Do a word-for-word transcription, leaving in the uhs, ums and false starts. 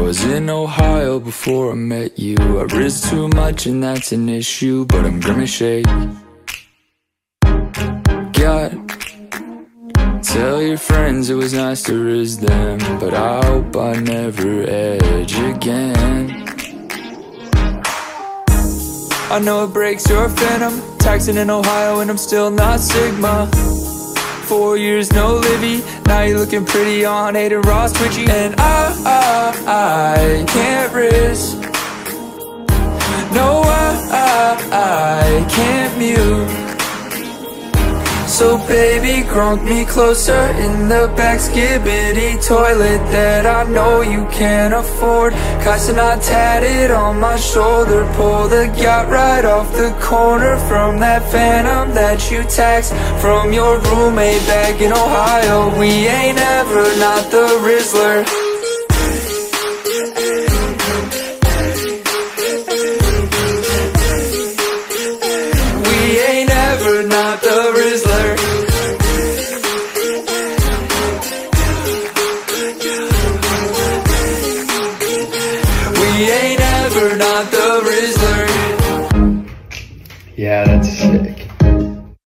was in Ohio before I met you. I risk too much and that's an issue, but I'm gonna shake. God, tell your friends it was nice to risk them, but I hope I never edge again. I know it breaks your phantom, taxing in Ohio and I'm still not Sigma. Four years, no Livy, now you're looking pretty on Aiden Ross, Twitchy. And I, I, I can't risk. No, I, I, I can't mute. So baby, grunk me closer in the back skibbity toilet that I know you can't afford. Casanat tatted on my shoulder, pull the yacht right off the corner from that phantom that you taxed from your roommate back in Ohio. We ain't ever not the Rizzler. We ain't ever not the Rizzler. We ain't ever not the Rizzler. Yeah, that's